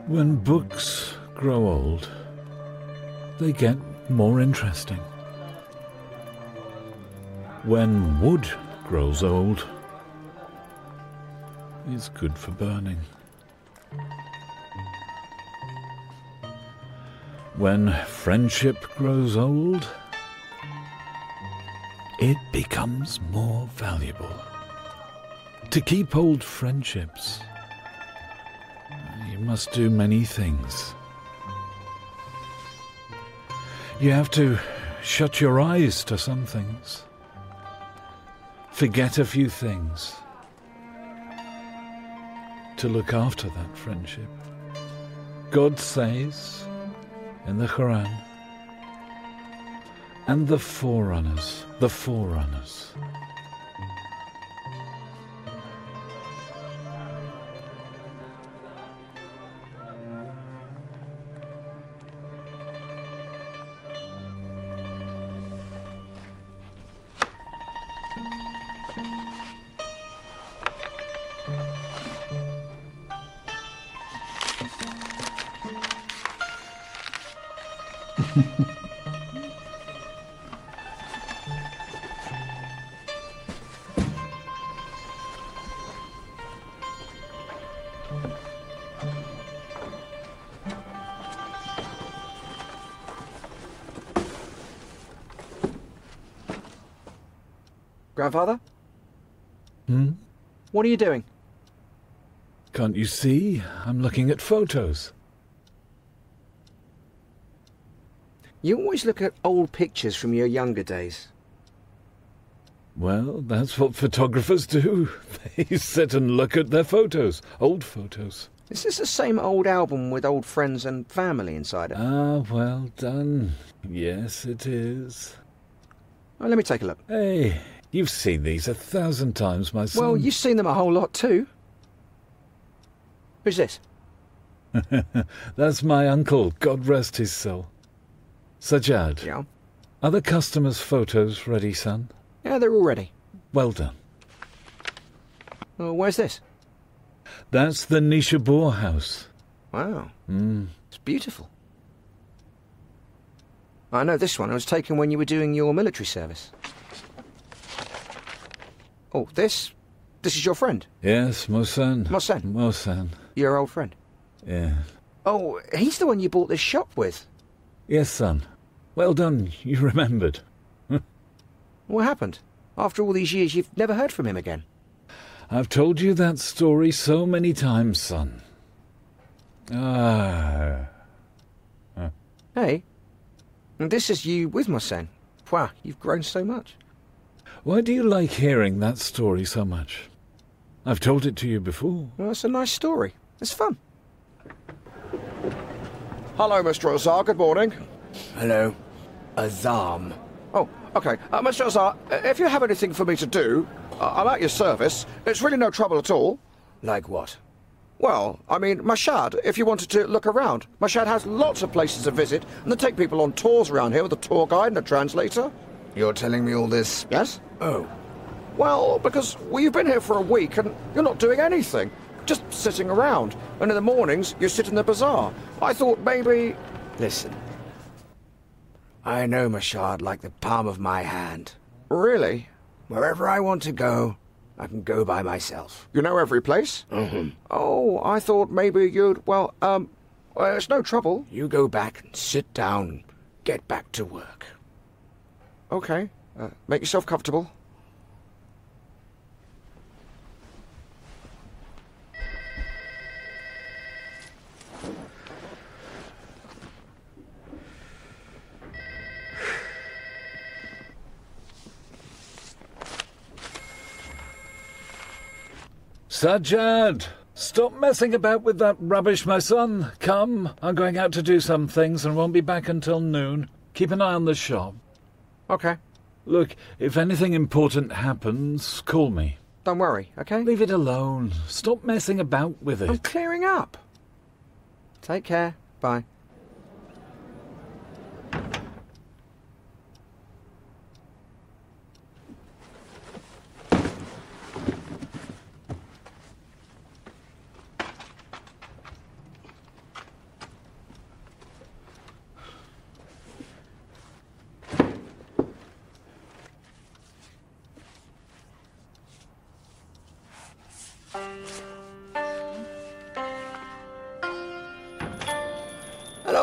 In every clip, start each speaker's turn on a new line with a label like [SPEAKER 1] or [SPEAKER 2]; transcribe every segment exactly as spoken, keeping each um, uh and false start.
[SPEAKER 1] When books grow old, they get more interesting. When wood grows old, it's good for burning. When friendship grows old, it becomes more valuable. To keep old friendships, you must do many things. You have to shut your eyes to some things, forget a few things, to look after that friendship. God says in the Quran, and the forerunners, the forerunners.
[SPEAKER 2] Grandfather?
[SPEAKER 1] Hmm?
[SPEAKER 2] What are you doing?
[SPEAKER 1] Can't you see? I'm looking at photos.
[SPEAKER 2] You always look at old pictures from your younger days.
[SPEAKER 1] Well, that's what photographers do. They sit and look at their photos, old photos.
[SPEAKER 2] Is this the same old album with old friends and family inside it?
[SPEAKER 1] Ah, well done. Yes, it is.
[SPEAKER 2] Well, let me take a look.
[SPEAKER 1] Hey, you've seen these a thousand times, my son.
[SPEAKER 2] Well, you've seen them a whole lot too. Who's this?
[SPEAKER 1] That's my uncle, God rest his soul. Sajjad.
[SPEAKER 2] Yeah?
[SPEAKER 1] Are the customers' photos ready, son?
[SPEAKER 2] Yeah, they're all ready.
[SPEAKER 1] Well done.
[SPEAKER 2] Well, where's this?
[SPEAKER 1] That's the Nishabur house.
[SPEAKER 2] Wow.
[SPEAKER 1] Mm.
[SPEAKER 2] It's beautiful. I know this one was taken when you were doing your military service. Oh, this? This is your friend?
[SPEAKER 1] Yes, Mohsen.
[SPEAKER 2] Mohsen?
[SPEAKER 1] Mohsen.
[SPEAKER 2] Your old friend?
[SPEAKER 1] Yeah.
[SPEAKER 2] Oh, he's the one you bought this shop with?
[SPEAKER 1] Yes, son. Well done, you remembered.
[SPEAKER 2] What happened? After all these years, you've never heard from him again.
[SPEAKER 1] I've told you that story so many times, son. Ah. Uh.
[SPEAKER 2] Hey, this is you with Mohsen. Wow, you've grown so much.
[SPEAKER 1] Why do you like hearing that story so much? I've told it to you before.
[SPEAKER 2] Well, it's a nice story. It's fun. Hello, Mister Azar. Good morning.
[SPEAKER 3] Hello. Azam.
[SPEAKER 2] Oh, okay. Uh, Mister Azar, if you have anything for me to do, uh, I'm at your service. It's really no trouble at all.
[SPEAKER 3] Like what?
[SPEAKER 2] Well, I mean, Mashhad, if you wanted to look around. Mashhad has lots of places to visit, and they take people on tours around here with a tour guide and a translator.
[SPEAKER 3] You're telling me all this?
[SPEAKER 2] Yes?
[SPEAKER 3] Oh.
[SPEAKER 2] Well, because well, you've been here for a week and you're not doing anything. Just sitting around. And in the mornings, you sit in the bazaar. I thought maybe...
[SPEAKER 3] Listen. I know Mashhad like the palm of my hand.
[SPEAKER 2] Really?
[SPEAKER 3] Wherever I want to go, I can go by myself.
[SPEAKER 2] You know every place?
[SPEAKER 3] Mm-hmm.
[SPEAKER 2] Oh, I thought maybe you'd... Well, um... Well, it's no trouble.
[SPEAKER 3] You go back and sit down and get back to work.
[SPEAKER 2] Okay. Uh, make yourself comfortable.
[SPEAKER 1] Sajjad! Stop messing about with that rubbish, my son. Come, I'm going out to do some things and won't be back until noon. Keep an eye on the shop.
[SPEAKER 2] Okay.
[SPEAKER 1] Look, if anything important happens, call me.
[SPEAKER 2] Don't worry, okay?
[SPEAKER 1] Leave it alone. Stop messing about with it.
[SPEAKER 2] I'm clearing up. Take care. Bye.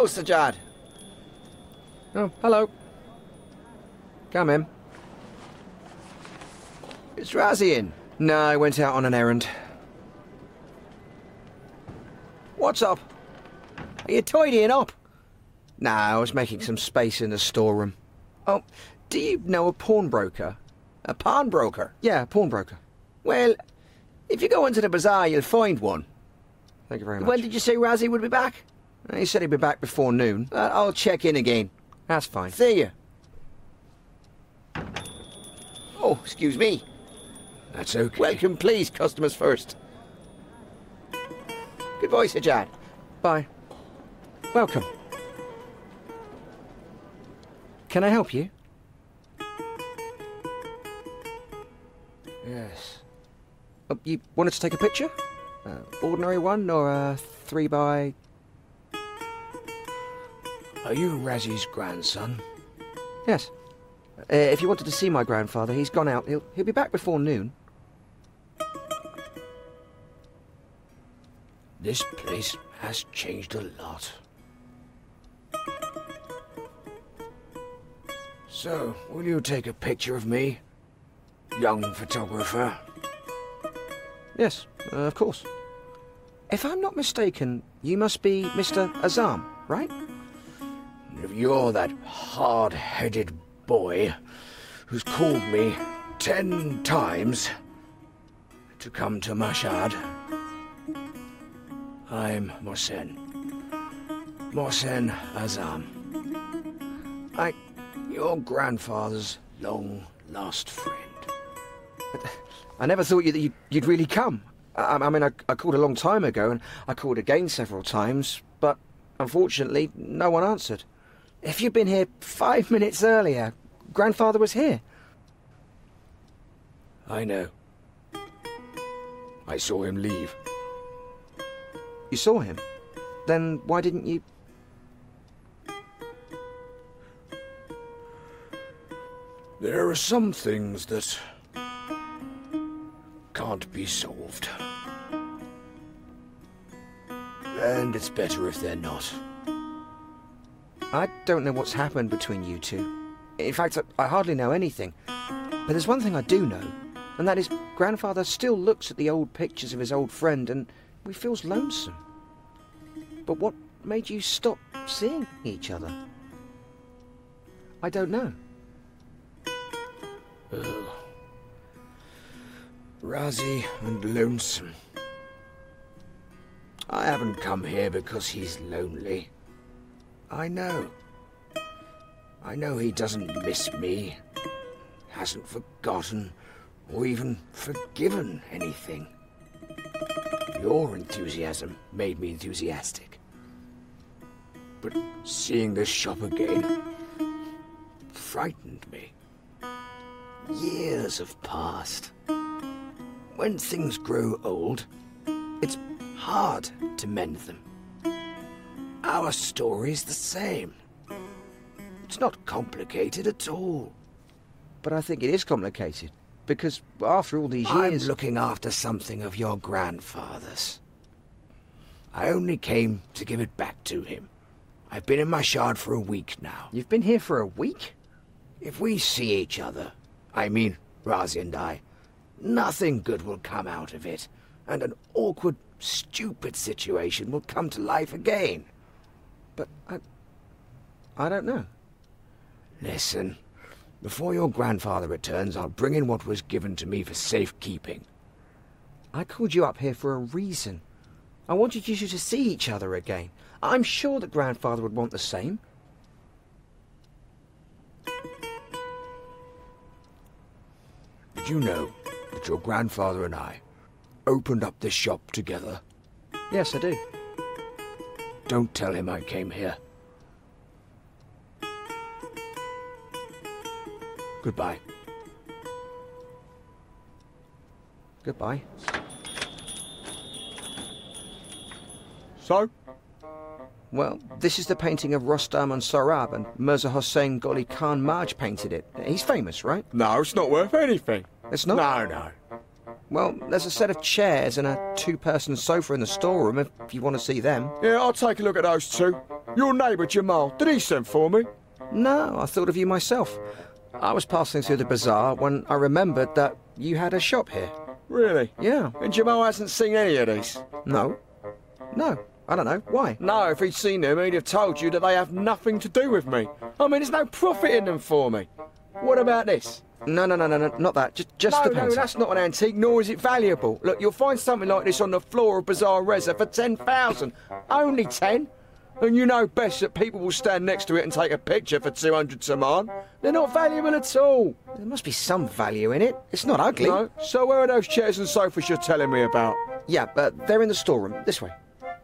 [SPEAKER 3] Sajjad. Oh, hello. Come in. Is Razi in? No, I went out on an errand. What's up? Are you tidying up? Nah, I was making some space in the storeroom. Oh, do you know a pawnbroker? A pawnbroker? Yeah, a pawnbroker. Well, if you go into the bazaar, you'll find one. Thank you very much. When did you say Razi would be back? He said he'd be back before noon. Uh, I'll check in again. That's fine. See you. Oh, excuse me. That's okay. Welcome, please. Customers first. Goodbye, Sajjad. Bye. Welcome. Can I help you? Yes. Oh, you wanted to take a picture? Uh, ordinary one or a three by... Are you Razi's grandson? Yes. Uh, if you wanted to see my grandfather, he's gone out. He'll, he'll be back before noon. This place has changed a lot. So, will you take a picture of me, young photographer? Yes, uh, of course. If I'm not mistaken, you must be Mister Azam, right? If you're that hard-headed boy who's called me ten times to come to Mashhad, I'm Mohsen. Mohsen Azam. I... your grandfather's long-lost friend. But I never thought you, that you'd, you'd really come. I, I mean, I, I called a long time ago, and I called again several times, but unfortunately, no one answered. If you'd been here five minutes earlier, Grandfather was here. I know. I saw him leave. You saw him? Then why didn't you... There are some things that can't be solved. And it's better if they're not. I don't know what's happened between you two. In fact, I, I hardly know anything. But there's one thing I do know, and that is Grandfather still looks at the old pictures of his old friend and he feels lonesome. But what made you stop seeing each other? I don't know. Oh. Razi and lonesome. I haven't come here because he's lonely. I know. I know he doesn't miss me, hasn't forgotten, or even forgiven anything. Your enthusiasm made me enthusiastic. But seeing this shop again frightened me. Years have passed. When things grow old, it's hard to mend them. Our story's the same. It's not complicated at all. But I think it is complicated, because after all these years... I'm looking after something of your grandfather's. I only came to give it back to him. I've been in Mashhad for a week now. You've been here for a week? If we see each other, I mean Razi and I, nothing good will come out of it, and an awkward, stupid situation will come to life again. But I... I don't know. Listen, before your grandfather returns, I'll bring in what was given to me for safekeeping. I called you up here for a reason. I wanted you to see each other again. I'm sure that Grandfather would want the same. Did you know that your grandfather and I opened up this shop together? Yes, I do. Don't tell him I came here. Goodbye. Goodbye.
[SPEAKER 2] So?
[SPEAKER 3] Well, this is the painting of Rostam and Sohrab, and Mirza Hossein Gholi Khan Marj painted it. He's famous, right?
[SPEAKER 2] No, it's not worth anything.
[SPEAKER 3] It's not?
[SPEAKER 2] No, no.
[SPEAKER 3] Well, there's a set of chairs and a two-person sofa in the storeroom if you want to see them.
[SPEAKER 2] Yeah, I'll take a look at those two. Your neighbour Jamal, did he send for me?
[SPEAKER 3] No, I thought of you myself. I was passing through the bazaar when I remembered that you had a shop here.
[SPEAKER 2] Really?
[SPEAKER 3] Yeah.
[SPEAKER 2] And Jamal hasn't seen any of these?
[SPEAKER 3] No. No. I don't know. Why?
[SPEAKER 2] No, if he'd seen them, he'd have told you that they have nothing to do with me. I mean, there's no profit in them for me. What about this?
[SPEAKER 3] No, no, no, no, no, not that. Just, just
[SPEAKER 2] no,
[SPEAKER 3] the
[SPEAKER 2] no,
[SPEAKER 3] painting.
[SPEAKER 2] that's not an antique, nor is it valuable. Look, you'll find something like this on the floor of Bazaar Reza for ten thousand. Only ten. And you know best that people will stand next to it and take a picture for two hundred saman. They're not valuable at all.
[SPEAKER 3] There must be some value in it. It's not ugly.
[SPEAKER 2] No. So where are those chairs and sofas you're telling me about?
[SPEAKER 3] Yeah, but they're in the storeroom. This way.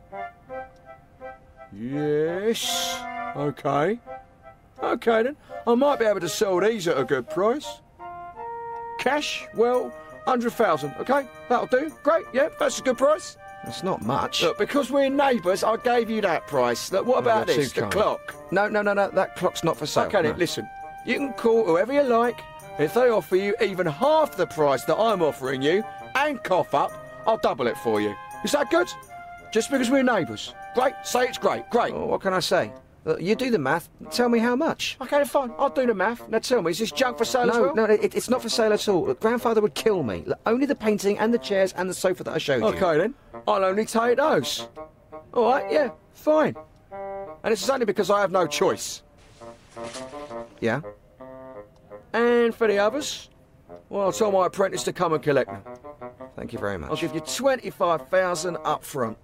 [SPEAKER 2] Yes. Okay. Okay then. I might be able to sell these at a good price. Cash, well, one hundred thousand, okay? That'll do. Great, yeah, that's a good price.
[SPEAKER 3] It's not much.
[SPEAKER 2] Look, because we're neighbours, I gave you that price. Look, what about
[SPEAKER 3] you're
[SPEAKER 2] this?
[SPEAKER 3] too
[SPEAKER 2] The
[SPEAKER 3] kind.
[SPEAKER 2] clock.
[SPEAKER 3] No, no, no, no. That clock's not for sale.
[SPEAKER 2] Okay, then,
[SPEAKER 3] no.
[SPEAKER 2] listen. You can call whoever you like. If they offer you even half the price that I'm offering you, and cough up, I'll double it for you. Is that good? Just because we're neighbours. Great, say it's great, great.
[SPEAKER 3] Oh, what can I say? Uh, you do the math. Tell me how much.
[SPEAKER 2] Okay, fine, I'll do the math. Now tell me, is this junk for sale as
[SPEAKER 3] No,
[SPEAKER 2] well?
[SPEAKER 3] no, it, it's not for sale at all. Look, Grandfather would kill me. Look, only the painting and the chairs and the sofa that I showed you.
[SPEAKER 2] Okay then, I'll only take those. All right, yeah, fine. And it's only because I have no choice.
[SPEAKER 3] Yeah?
[SPEAKER 2] And for the others, well, I'll tell my apprentice to come and collect them.
[SPEAKER 3] Thank you very
[SPEAKER 2] I'll
[SPEAKER 3] much.
[SPEAKER 2] give you twenty-five thousand up front.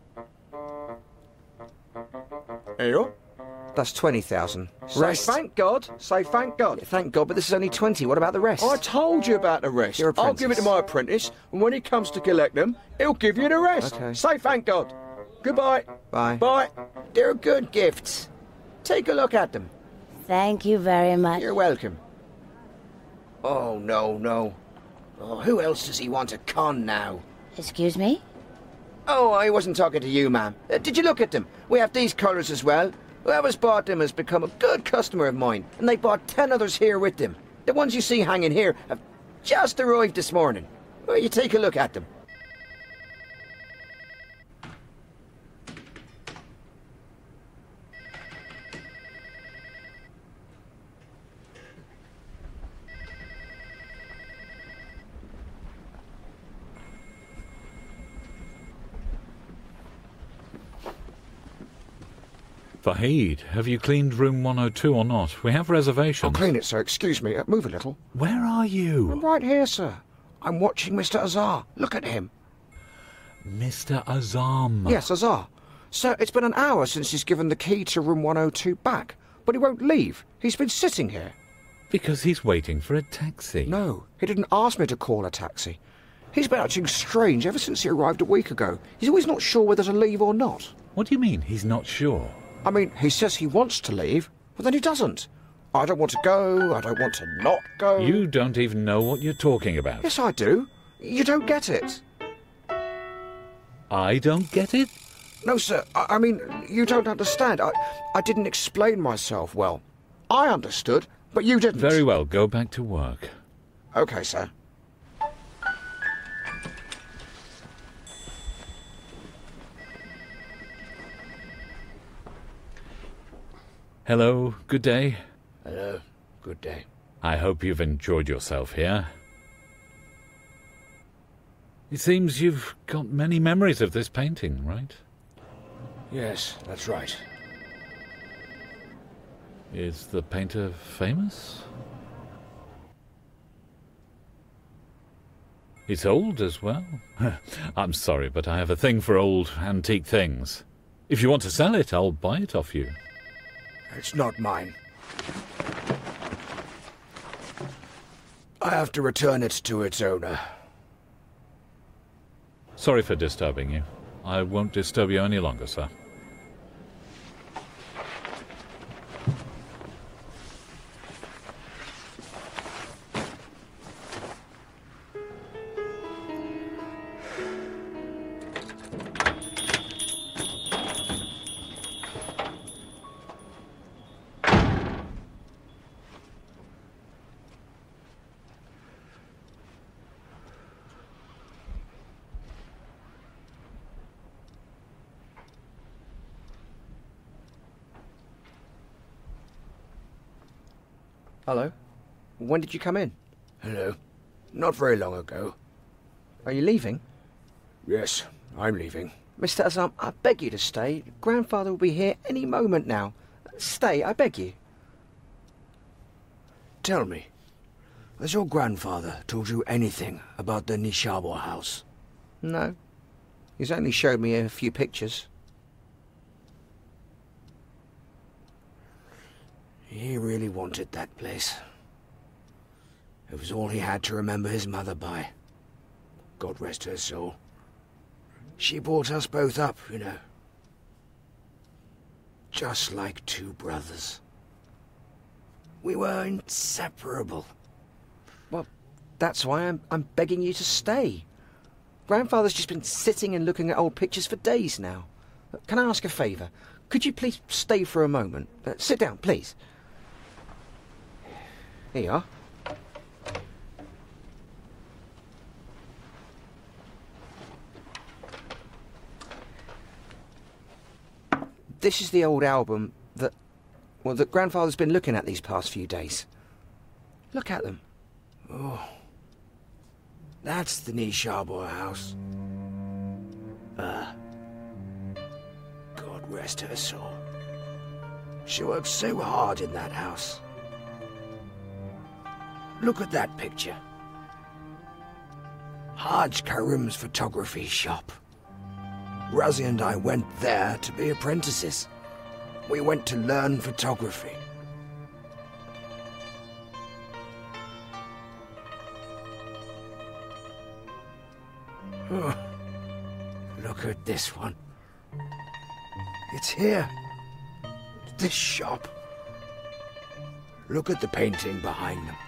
[SPEAKER 2] Here you are.
[SPEAKER 3] That's twenty thousand.
[SPEAKER 2] Say
[SPEAKER 3] Rest.
[SPEAKER 2] thank God. Say thank God.
[SPEAKER 3] Thank God, but this is only twenty. What about the rest?
[SPEAKER 2] I told you about the rest.
[SPEAKER 3] Your
[SPEAKER 2] I'll give it to
[SPEAKER 3] apprentice.
[SPEAKER 2] my apprentice, and when he comes to collect them, he'll give you the rest.
[SPEAKER 3] Okay.
[SPEAKER 2] Say thank God. Goodbye.
[SPEAKER 3] Bye.
[SPEAKER 2] Bye.
[SPEAKER 3] They're good gifts. Take a look at them.
[SPEAKER 4] Thank you very much.
[SPEAKER 3] You're welcome. Oh, no, no. Oh, who else does he want to con now?
[SPEAKER 4] Excuse me?
[SPEAKER 3] Oh, I wasn't talking to you, ma'am. Uh, did you look at them? We have these colours as well. Whoever's bought them has become a good customer of mine, and they bought ten others here with them. The ones you see hanging here have just arrived this morning. Well, you take a look at them.
[SPEAKER 1] Fahid, have you cleaned room one oh two or not? We have
[SPEAKER 2] I'll
[SPEAKER 1] reservations.
[SPEAKER 2] clean it, sir. Excuse me. Uh, move a little.
[SPEAKER 1] Where are
[SPEAKER 2] I'm
[SPEAKER 1] you?
[SPEAKER 2] right here, sir. I'm watching Mister Azar. Look at him.
[SPEAKER 1] Mister Azam.
[SPEAKER 2] Yes, Azar. Sir, it's been an hour since he's given the key to room one oh two back, but he won't leave. He's been sitting here.
[SPEAKER 1] Because he's waiting for a taxi.
[SPEAKER 2] No, he didn't ask me to call a taxi. He's been acting strange ever since he arrived a week ago. He's always not sure whether to leave or not.
[SPEAKER 1] What do you mean he's not sure?
[SPEAKER 2] I mean, he says he wants to leave, but then he doesn't. I don't want to go, I don't want to not go.
[SPEAKER 1] You don't even know what you're talking about.
[SPEAKER 2] Yes, I do. You don't get it.
[SPEAKER 1] I don't get it?
[SPEAKER 2] No, sir, I, I mean, you don't understand. I, I didn't explain myself well. I understood, but you didn't.
[SPEAKER 1] Very well, go back to work.
[SPEAKER 2] Okay, sir.
[SPEAKER 1] Hello, good day.
[SPEAKER 3] Hello. Good day.
[SPEAKER 1] I hope you've enjoyed yourself here. It seems you've got many memories of this painting, right?
[SPEAKER 3] Yes, that's right.
[SPEAKER 1] Is the painter famous? It's old as well. I'm sorry, but I have a thing for old antique things. If you want to sell it, I'll buy it off you.
[SPEAKER 2] It's not mine. I have to return it to its owner.
[SPEAKER 1] Sorry for disturbing you. I won't disturb you any longer, sir.
[SPEAKER 2] Hello. When did you come in?
[SPEAKER 3] Hello. Not very long ago.
[SPEAKER 2] Are you leaving?
[SPEAKER 3] Yes, I'm leaving.
[SPEAKER 2] Mister Azam, I beg you to stay. Grandfather will be here any moment now. Stay, I beg you.
[SPEAKER 3] Tell me, has your grandfather told you anything about the Nishabwa house?
[SPEAKER 2] No. He's only showed me a few pictures.
[SPEAKER 3] He really wanted that place. It was all he had to remember his mother by. God rest her soul. She brought us both up, you know. Just like two brothers. We were inseparable.
[SPEAKER 2] Well, that's why I'm, I'm begging you to stay. Grandfather's just been sitting and looking at old pictures for days now. Can I ask a favour? Could you please stay for a moment? Uh, sit down, please. Here you are. This is the old album that, well, that Grandfather's been looking at these past few days. Look at them.
[SPEAKER 3] Oh, that's the Nishabwa house. Ah, God rest her soul. She worked so hard in that house. Look at that picture. Haj Karim's photography shop. Razi and I went there to be apprentices. We went to learn photography. Oh, look at this one. It's here. This shop. Look at the painting behind them.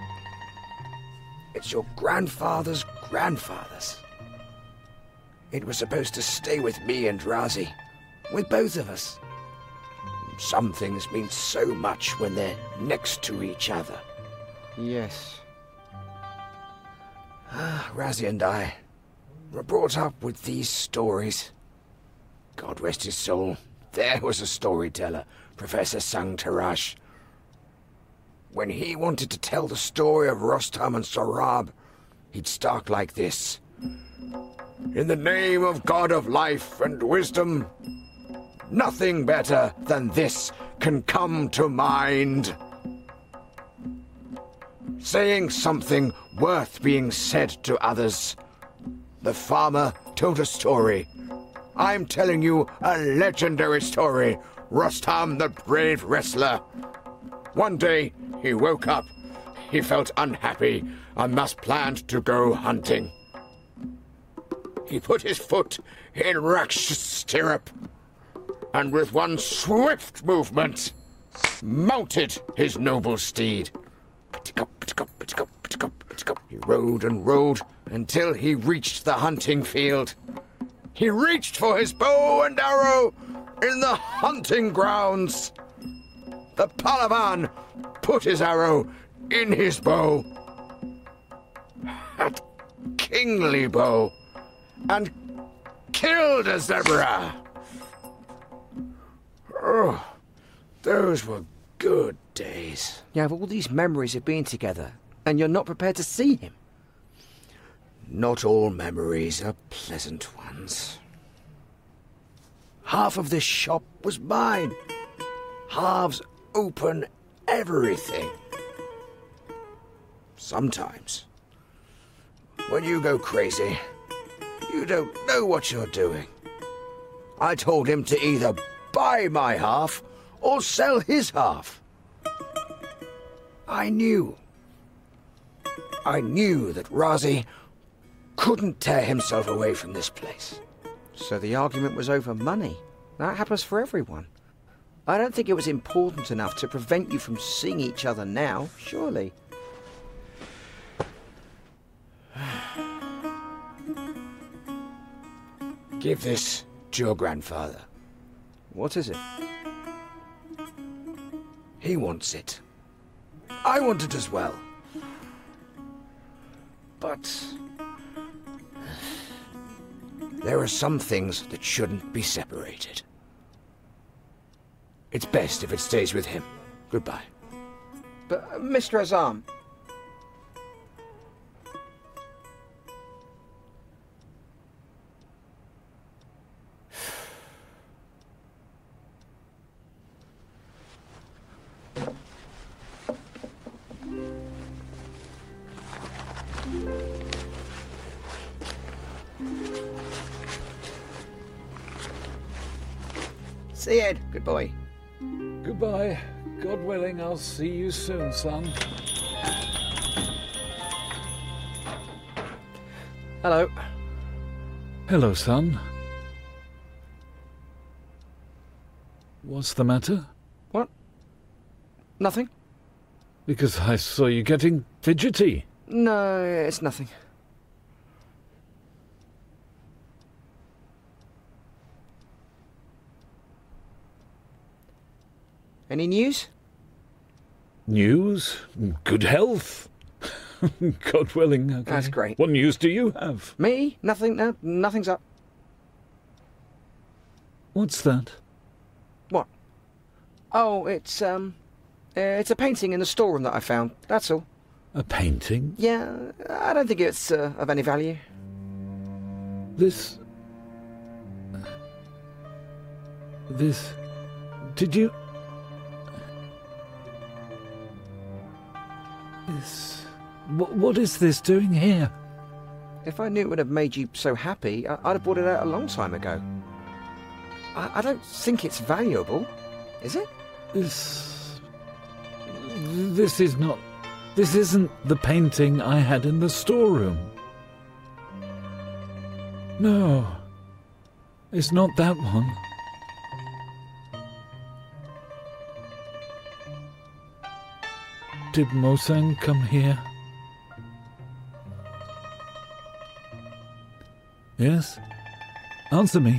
[SPEAKER 3] It's your grandfather's grandfather's. It was supposed to stay with me and Razi, with both of us. Some things mean so much when they're next to each other.
[SPEAKER 2] Yes.
[SPEAKER 3] Ah, Razi and I were brought up with these stories. God rest his soul, there was a storyteller, Professor Sangtarash. When he wanted to tell the story of Rostam and Sarab, he'd start like this. In the name of God of life and wisdom, nothing better than this can come to mind. Saying something worth being said to others. The farmer told a story. I'm telling you a legendary story. Rostam, the brave wrestler. One day, he woke up. He felt unhappy and thus planned to go hunting. He put his foot in Raksh's stirrup, and with one swift movement, mounted his noble steed. He rode and rode until he reached the hunting field. He reached for his bow and arrow in the hunting grounds. The Palavan put his arrow in his bow. That kingly bow. And killed a zebra. Oh, those were good days.
[SPEAKER 2] You have all these memories of being together, and you're not prepared to see him.
[SPEAKER 3] Not all memories are pleasant ones. Half of this shop was mine. Halves open everything. Sometimes, when you go crazy, you don't know what you're doing. I told him to either buy my half or sell his half. I knew. I knew that Razi couldn't tear himself away from this place.
[SPEAKER 2] So the argument was over money. That happens for everyone. I don't think it was important enough to prevent you from seeing each other now, surely.
[SPEAKER 3] Give this to your grandfather.
[SPEAKER 2] What is it?
[SPEAKER 3] He wants it. I want it as well. But there are some things that shouldn't be separated. It's best if it stays with him. Goodbye.
[SPEAKER 2] But, uh, Mister Azam... See you, Ed. Good boy.
[SPEAKER 1] Goodbye. God willing, I'll see you soon, son.
[SPEAKER 2] Hello.
[SPEAKER 1] Hello, son. What's the matter?
[SPEAKER 2] What? Nothing?
[SPEAKER 1] Because I saw you getting fidgety.
[SPEAKER 2] No, it's nothing. Any news?
[SPEAKER 1] News? Good health. God willing. Okay.
[SPEAKER 2] That's great.
[SPEAKER 1] What news do you have?
[SPEAKER 2] Me? Nothing. No, nothing's up.
[SPEAKER 1] What's that?
[SPEAKER 2] What? Oh, it's, um... Uh, it's a painting in the storeroom that I found. That's all.
[SPEAKER 1] A painting?
[SPEAKER 2] Yeah, I don't think it's uh, of any value.
[SPEAKER 1] This... This... Did you... This... What, what is this doing here?
[SPEAKER 2] If I knew it would have made you so happy, I- I'd have brought it out a long time ago. I, I don't think it's valuable, is it?
[SPEAKER 1] This... This is not... This isn't the painting I had in the storeroom. No. It's not that one. Did Mosang come here? Yes? Answer me.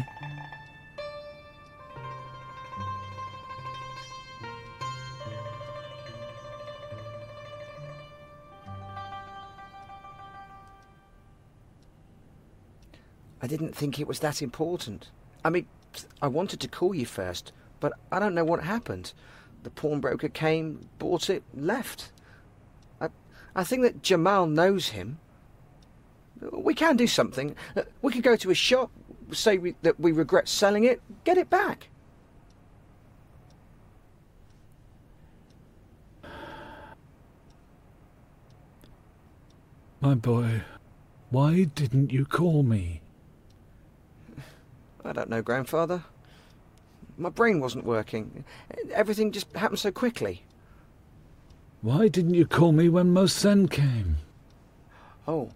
[SPEAKER 2] I didn't think it was that important. I mean, I wanted to call you first, but I don't know what happened. The pawnbroker came, bought it, left. I, I think that Jamal knows him. We can do something. We could go to his shop, say we, that we regret selling it, get it back.
[SPEAKER 1] My boy, why didn't you call me?
[SPEAKER 2] I don't know, Grandfather. My brain wasn't working. Everything just happened so quickly.
[SPEAKER 1] Why didn't you call me when Mosen came?
[SPEAKER 2] Oh.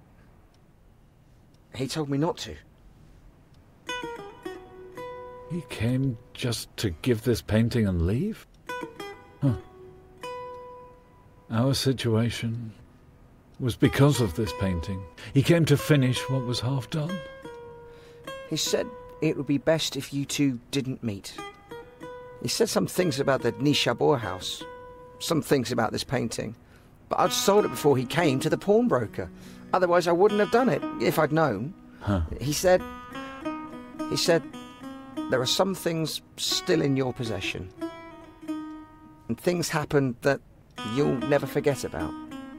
[SPEAKER 2] He told me not to.
[SPEAKER 1] He came just to give this painting and leave? Huh. Our situation was because of this painting. He came to finish what was half done.
[SPEAKER 2] He said it would be best if you two didn't meet. He said some things about the Nishabur house, some things about this painting. But I'd sold it before he came to the pawnbroker. Otherwise I wouldn't have done it, if I'd known.
[SPEAKER 1] Huh.
[SPEAKER 2] He said... He said, there are some things still in your possession. And things happened that you'll never forget about.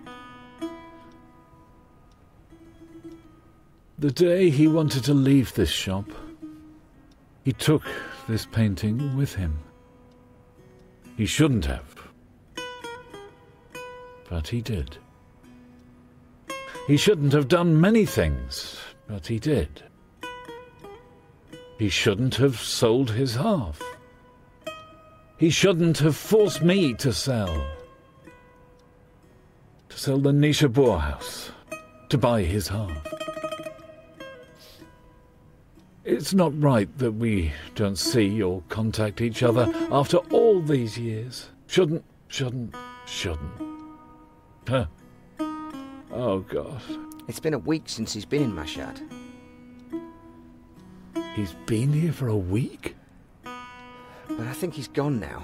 [SPEAKER 1] The day he wanted to leave this shop, he took this painting with him. He shouldn't have. But he did. He shouldn't have done many things, but he did. He shouldn't have sold his half. He shouldn't have forced me to sell. To sell the Nishabur house. To buy his half. It's not right that we don't see or contact each other after all these years. Shouldn't, shouldn't, shouldn't. Huh. Oh, God.
[SPEAKER 2] It's been a week since he's been in Mashhad.
[SPEAKER 1] He's been here for a week?
[SPEAKER 2] But I think he's gone now.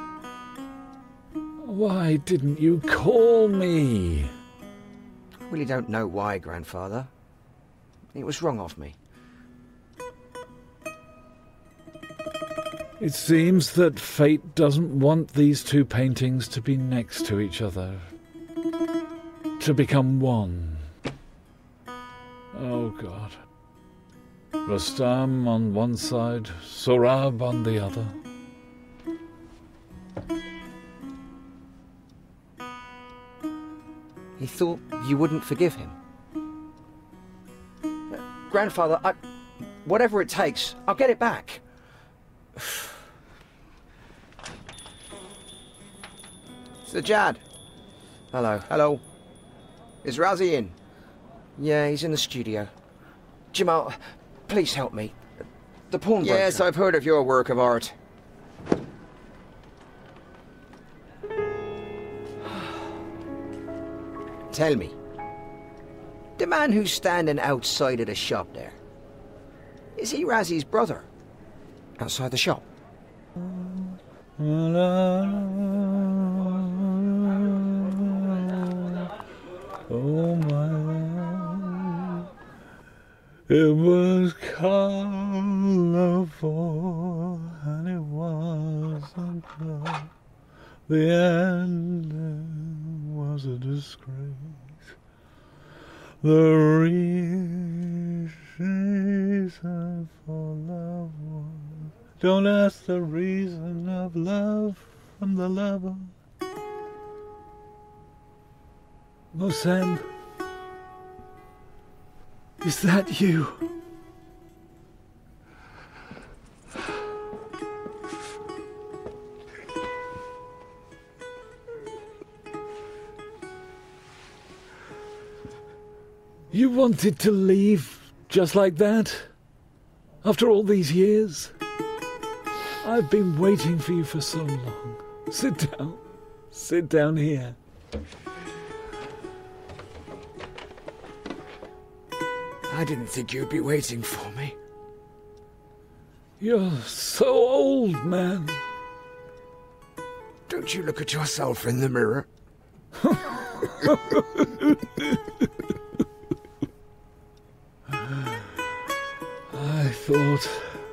[SPEAKER 1] Why didn't you call me?
[SPEAKER 2] I really don't know why, Grandfather. It was wrong of me.
[SPEAKER 1] It seems that fate doesn't want these two paintings to be next to each other, to become one. Oh, God. Rustam on one side, Sohrab on the other.
[SPEAKER 2] He thought you wouldn't forgive him. Uh, Grandfather, I, whatever it takes, I'll get it back. Sajjad. Hello. Hello. Is Razi in? Yeah, he's in the studio. Jamal, please help me. The pawnbroker. Yes, I've heard of your work of art. Tell me, the man who's standing outside of the shop there, is he Razi's brother? Outside the shop?
[SPEAKER 1] Oh my love, it was colorful and it wasn't love. The ending was a disgrace. The reason for love was... Don't ask the reason of love from the lover. Mohsen, is that you? You wanted to leave just like that? After all these years? I've been waiting for you for so long. Sit down. Sit down here.
[SPEAKER 3] I didn't think you'd be waiting for me.
[SPEAKER 1] You're so old, man.
[SPEAKER 3] Don't you look at yourself in the mirror?
[SPEAKER 1] I thought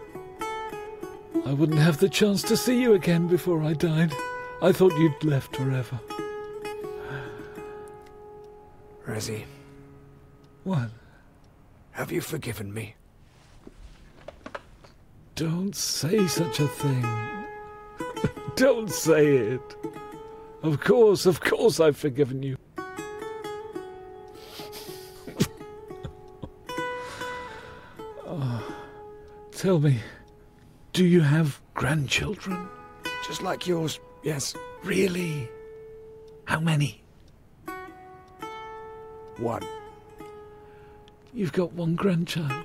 [SPEAKER 1] I wouldn't have the chance to see you again before I died. I thought you'd left forever.
[SPEAKER 3] Razi.
[SPEAKER 1] What?
[SPEAKER 3] Have you forgiven me?
[SPEAKER 1] Don't say such a thing. Don't say it. Of course, of course I've forgiven you. Oh, tell me, do you have grandchildren?
[SPEAKER 3] Just like yours, yes.
[SPEAKER 1] Really? How many?
[SPEAKER 3] One.
[SPEAKER 1] You've got one grandchild.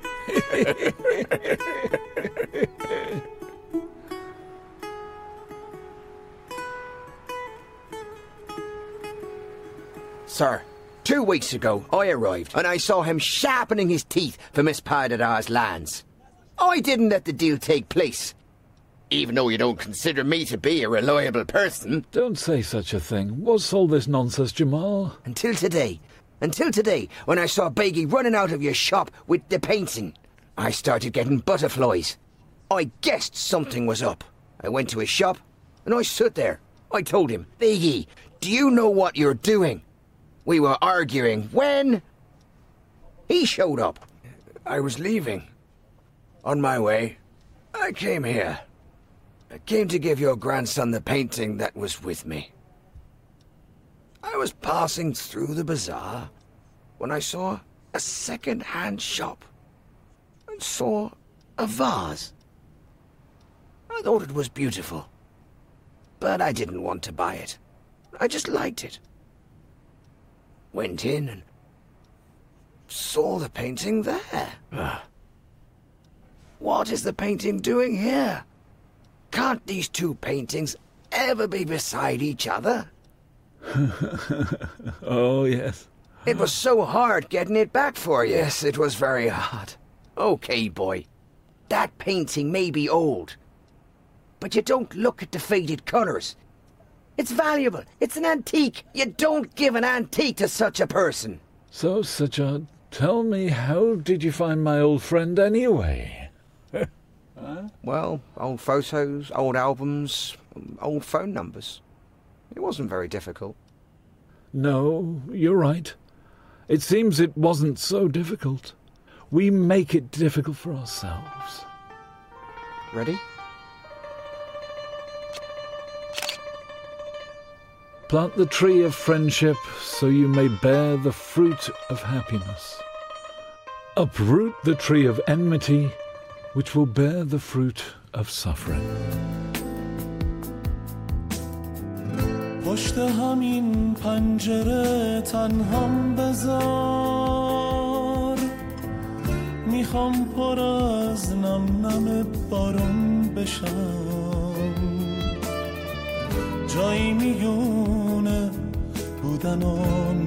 [SPEAKER 2] Sir, two weeks ago I arrived and I saw him sharpening his teeth for Miss Pardadar's lands. I didn't let the deal take place. Even though you don't consider me to be a reliable person.
[SPEAKER 1] Don't say such a thing. What's all this nonsense, Jamal?
[SPEAKER 2] Until today. Until today, when I saw Beggy running out of your shop with the painting. I started getting butterflies. I guessed something was up. I went to his shop, and I stood there. I told him, Beggy, do you know what you're doing? We were arguing when he showed up.
[SPEAKER 3] I was leaving. On my way, I came here. I came to give your grandson the painting that was with me. I was passing through the bazaar when I saw a second-hand shop and saw a vase. I thought it was beautiful, but I didn't want to buy it. I just liked it. Went in and saw the painting there. What is the painting doing here? Can't these two paintings ever be beside each other?
[SPEAKER 1] Oh, yes.
[SPEAKER 2] It was so hard getting it back for you. Yes, it was very hard. Okay, boy. That painting may be old, but you don't look at the faded colours. It's valuable. It's an antique. You don't give an antique to such a person.
[SPEAKER 1] Huh?
[SPEAKER 2] Well, old photos, old albums, old phone numbers. It wasn't very difficult.
[SPEAKER 1] No, you're right. It seems it wasn't so difficult. We make it difficult for ourselves.
[SPEAKER 2] Ready?
[SPEAKER 1] Plant the tree of friendship so you may bear the fruit of happiness. Uproot the tree of enmity, which will bear the fruit of suffering.
[SPEAKER 5] پشت همین پنجره تنهام بذار، میخوام پر از نم نم بارون بشم، جایی میونه بودن و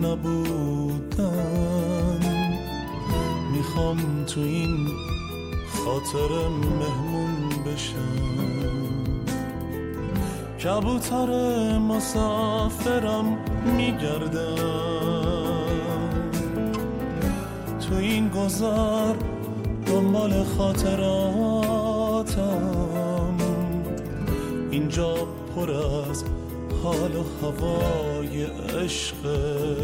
[SPEAKER 5] نبودن، میخوام تو این خاطر مهمون بشم. کبوتر مسافرم میگردم تو این گذر دنبال خاطراتم، اینجا پر از حال و هوای عشقه،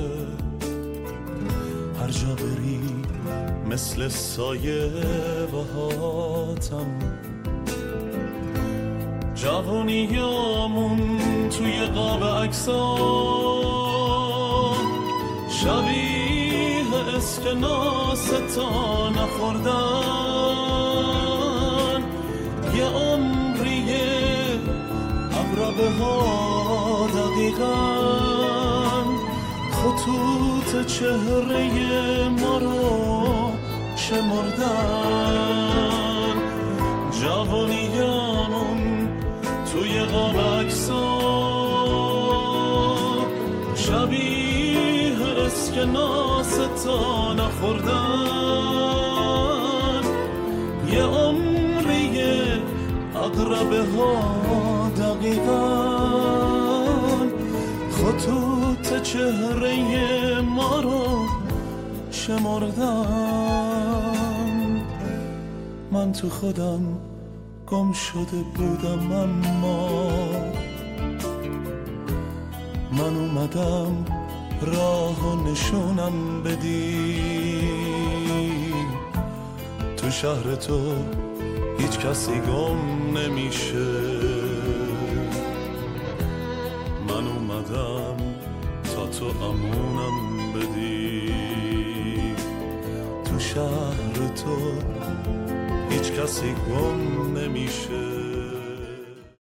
[SPEAKER 5] هر جا بری مثل سایه بهاتم. جوانیامون توی قاب عکس‌ها شبیه اسکناس تا نخوردن، یه عمریه عقربه ها دقیقاً خطوط چهره ما رو شمردن. جوانیامون توی قاب عکس‌ها شبیه اسکناس تا نخوردن، یه عمریه عقربه ها دقیقاً خطوط چهره ما رو شمردن. من تو خودم گم شده بودم، اما من اومدم راه و نشونم بدی. تو شهر تو هیچ کسی گم نمیشه، من اومدم تا تو امونم بدی. تو شهر تو هیچ کسی گم نمیشه.